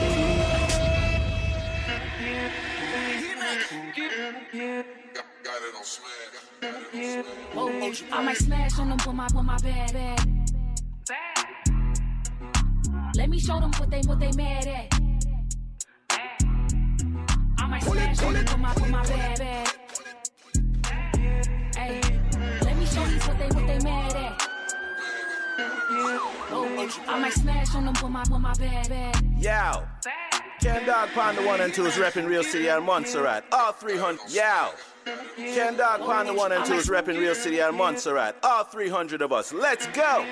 I might smash on them with my bad. Let me show them what they mad at. I might smash on them with my bad. Hey, let me show these what they mad at. I might smash on them with my bad. Yow. Ken Dog Panda 1 and 2 is repping Real City and Montserrat. All 300. Yow. Ken Dog Panda 1 and 2 is repping Real City and Montserrat. All 300 of us. Let's go.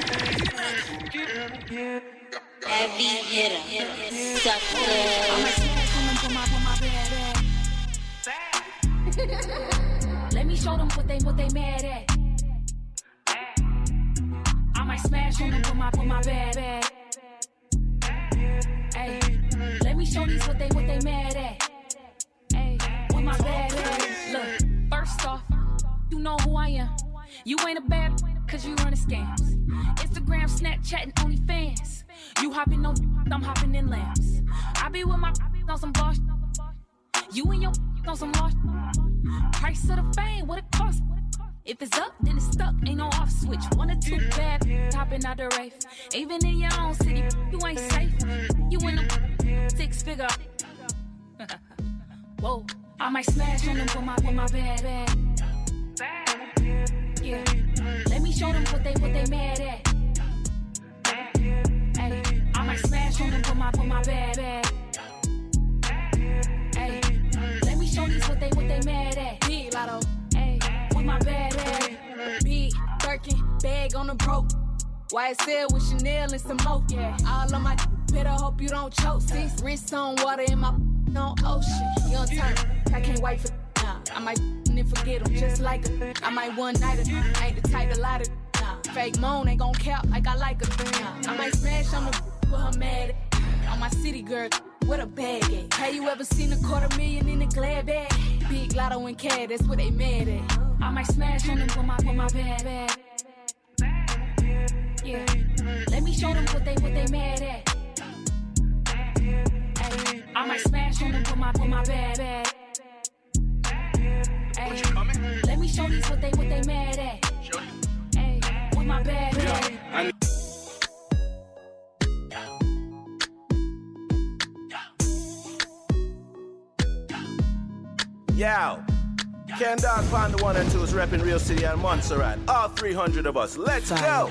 Heavy hitter. Sucker. I might smash on them with my bad. Let me show them what they mad at. I might smash on them with my bad. Hey, let me show these what they mad at. Hey, with my bad. Look, first off, you know who I am. You ain't a bad cause you running scams. Instagram, Snapchat, and OnlyFans. You hopping on, I'm hopping in lamps. I be with my on some boss. You and your on some lost. Price of the fame, what it cost? If it's up, then it's stuck, ain't no off switch. 1 or 2 bad, hopping out the rave. Even in your own city, you ain't safe. You in a 6-figure. Whoa, I might smash on them with my bad. Yeah, let me show them what they mad at. Hey, I might smash on them with my bad. Hey, let me show these what they mad at. Big Lotto, hey, with my bad. Big Birkin, bag on the broke. YSL with Chanel and some more. Yeah, all on my better hope you don't choke. 6 wrists on water in my on ocean. You don't turn, I can't wait for nah. I might and forget them just like her. I might one night her. I ain't the type to lie to nah. Fake moan ain't gon' cap like I like her. Nah. I might smash on the with her mad on my city girl. What a bag at? Have you ever seen $250,000 in a glad bag? Big Lotto and CAD, that's what they mad at. I might smash on them with my bad. Yeah, let me show them what they mad at. Ay, I might smash on them with my bad. Ay, let me show these what they mad at. Ay, with my bad. Yow. Ken Dog Pan the 1 and 2 is repping Real City and Montserrat. All 300 of us. Let's go.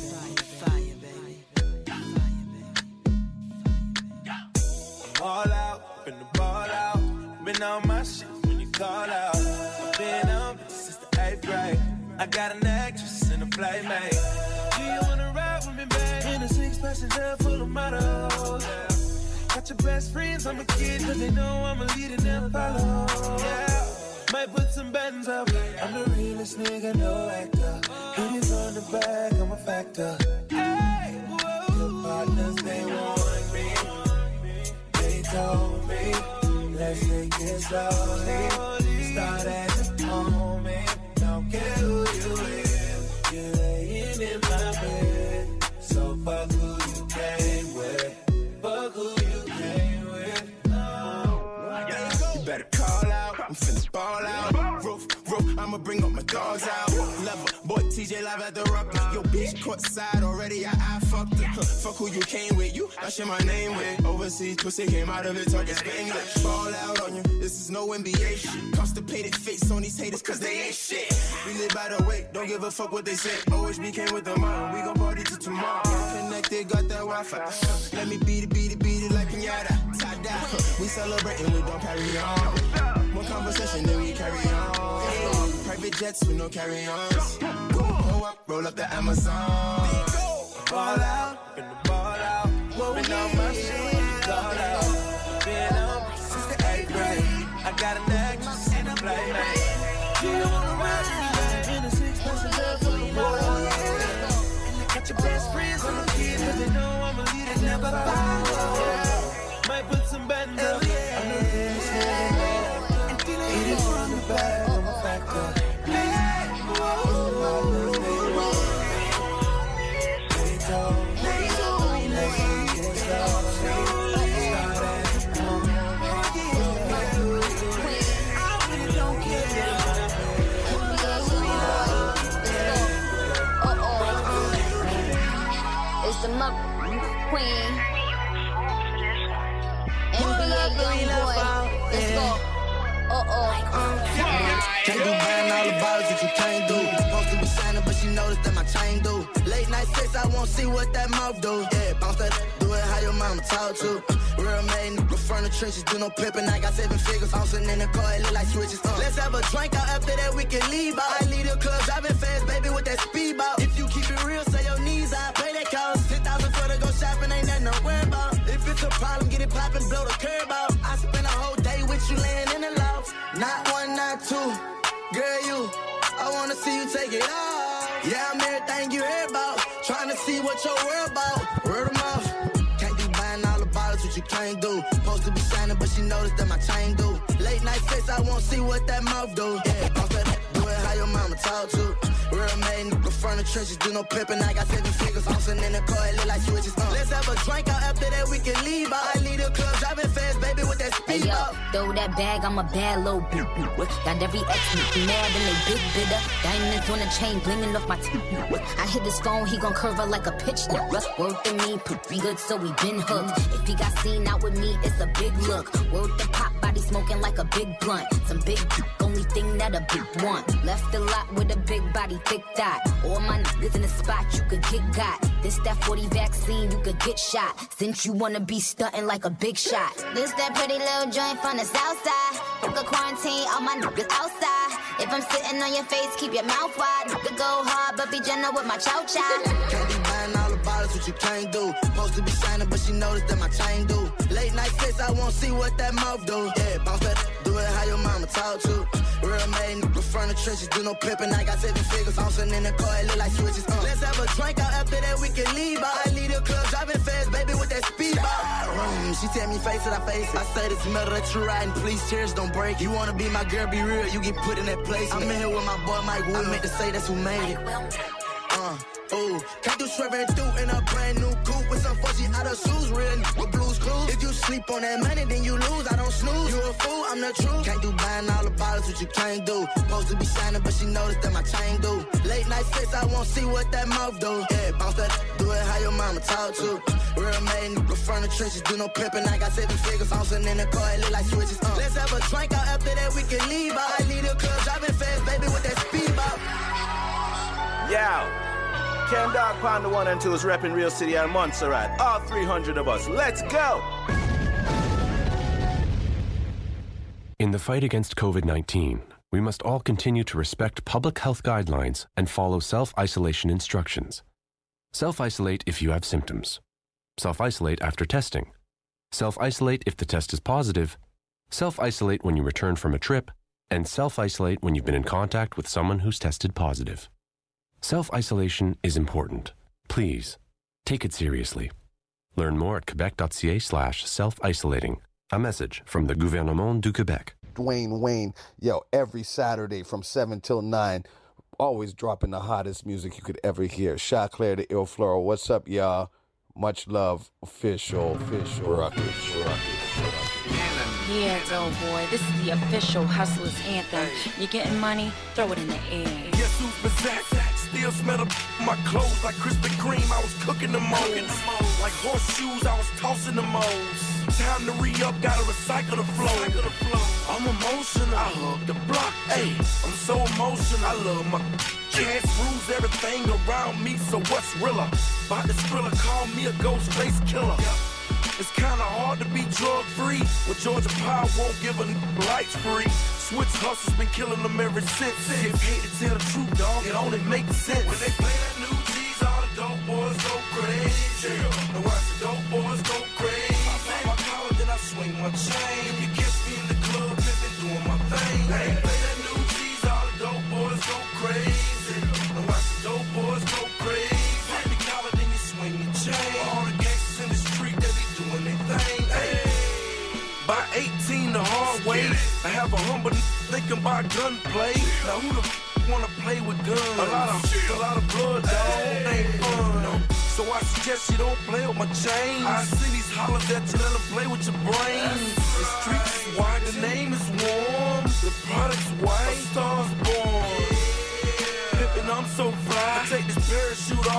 All out, been the ball out. Been on my shit when you call out. Been on since the 8th grade. I got an actress and a playmate. Do you wanna ride with me, babe? In a 6-passenger full of models. Got your best friends, I'm a kid, cause they know I'm a leader, never follow. Yeah. Might put some buttons up. I'm the realest nigga, no actor. Hit it from the back, I'm a factor. Hey, your partners, they want me. They told me, let's take it slowly. Start at the moment, don't care who you is. You're laying in my bed, so fuck who you came with. Fuck who you came with. You better call out, I'm finna ball out. Roof, I'ma bring up my dogs out. Level, boy, TJ live at the rock. Yo, bitch, court side already, I fucked her. Fuck who you came with, you, I share my name with. Overseas, pussy came out of it, talking Spanglish. Ball out on you, this is no NBA shit. Constipated face on these haters, cause they ain't shit. We live by the way, don't give a fuck what they say. OHB came with the mom, we gon' party till tomorrow. Connected, got that Wi-Fi. Let me beat it like pinata. Tie down, we celebrating, we don't carry on. One conversation, then we carry on. Private jets with no carry-ons. Go up, roll up the Amazon. Ball out, been the ball out. Been on my shit, call out. Been on since the 8th grade. I got an actress and a playmate. You don't wanna ride with me, babe. In a 6-passenger full of models. Got your best friends, I'm a kid, cause they know I'm a leader, never follow. Might put some buttons up. I'm the realest nigga. Eat it from the back, I'm a factor. It's the Muck Queen, NBA YoungBoy. Let's go. Can't do buying all the bottles that you can't do. Supposed to be shining, but she noticed that my chain do. Late night sex, I won't see what that mouth do. Yeah, bounce that, do it how your mama talk to. Real made nigga from the trenches, do no pimping. I got 7 figures, bouncing in the car, it look like switches. Let's have a drink out after that, we can leave out. I lead the club, driving fast, baby, with that speedboat. If you keep it real, say your knees out, pay that cost. 10,000 for to go shopping, ain't nothing to worry about. If it's a problem, get it poppin', blow the curb out. I spend a whole day with you laying in the loft. Not one, not two. Girl, you, I wanna see you take it off. Yeah, I'm everything you heard about. Trying to see what you're worried about. Word of mouth. Can't be buying all the bottles, what you can't do. Supposed to be shining, but she noticed that my chain do. Late night sex, I won't see what that mouth do. Yeah, bounce that, do it how your mama talk to. Real made nigga from the trenches, do no pimping. I got 7 figures, bouncing in the car, it look like switches. Let's have a drink out after that, we can leave out. I lead the club, driving fast, baby, with that speed. Hey, yo, throw that bag, I'm a bad little bitch. Got every ex mad and they big bidder. Diamonds on the chain, blinging off my teeth. I hit his phone, he gon' curve her like a pitch. Word to me, be good, so we been hooked. If he got seen out with me, it's a big look. Word to pop, body smoking like a big blunt. Some big, only thing that a big want. Left a lot with a big body, thick dot. All my niggas in the spot, you could get got. This that 40 vaccine, you could get shot. Since you wanna be stunting like a big shot. This that pretty little joint from the south side. Fuck a quarantine, all my niggas outside. If I'm sitting on your face, keep your mouth wide. Nigga go hard, but be gentle with my chow-chow. Can't be buying all the bottles, what you can't do. Supposed to be shining, but she noticed that my chain do. Late night sex, I won't see what that mouth do. Yeah, bounce that, do it how your mama talk to. Real made nigga from the trenches, do no pimping. I got 7 figures, bouncing in the car, it look like switches. Let's have a drink out after that, we can leave out. I lead the club, driving fast, baby, with that speedboat. She tell me face it, I face it. I say this metal that you riding, please cheers, don't break. You wanna be my girl, be real, you get put in that place. I'm in here with my boy Mike Will. I meant to say that's who made it. Ooh, can't do swerving through in a brand new coupe with some fuzzy out of shoes, real with blues clues. If you sleep on that money, then you lose. I don't snooze. You a fool, I'm the truth. Can't do buying all the bottles, what you can't do. Supposed to be shining, but she noticed that my chain do. Late night sex, I won't see what that mouth do. Yeah, bounce that, do it how your mama talk to. Real made, nigga from the trenches, do no pimping. I got 7 figures, bouncing in the car, it look like switches. Let's have a drink out after that, we can leave out. I need a club, driving fast, baby, with that speed bop. Yow. Ken Dog Pound the 1 and 2 is repping Real City and Montserrat. All 300 of us. Let's go! In the fight against COVID-19, we must all continue to respect public health guidelines and follow self-isolation instructions. Self-isolate if you have symptoms. Self-isolate after testing. Self-isolate if the test is positive. Self-isolate when you return from a trip. And self-isolate when you've been in contact with someone who's tested positive. Self-isolation is important. Please, take it seriously. Learn more at quebec.ca/self-isolating. A message from the Gouvernement du Québec. Dwayne Wayne, yo, every Saturday from 7 till 9, always dropping the hottest music you could ever hear. Shot Claire the Ill Floral. What's up, y'all? Much love, official, Ruckish. Yeah, dope boy, this is the official Hustlers anthem. You're getting money, throw it in the air. Guess who's berserk? Still smell my clothes like Krispy Kreme. I was cooking the molds. Like horseshoes, I was tossing the molds. Time to re-up, gotta recycle the flow. I'm emotional, I hug the block. Hey, I'm so emotional, I love my chance rules everything around me. So what's realer? About this thriller, call me a ghost face killer. It's kinda hard to be drug-free when Georgia Power won't give a lights free. Switch hustles been killing them ever since. If hate to tell the truth, dog, it only makes sense. When they play that new G's, all the dope boys go crazy. And watch the dope boys go crazy. I pop my collar, then I swing my chain. If you catch me in the club, pimpin', doing my thing. When they play that new G's, all the dope boys go crazy. And watch the dope boys go crazy. Pop the collar, then you swing your chain. All the gangsters in the street, they be doing their thing. Hey. By 18 the hard way, I have a humble thinking about gunplay. Now who the wanna play with guns? A lot of blood, dog, ain't fun. So I suggest you don't play with my chains. I see these hollers that you let them play with your brains. The streets is wide, the name is warm. The product's white, stars born. Pippin', I'm so fly. I take this parachute off.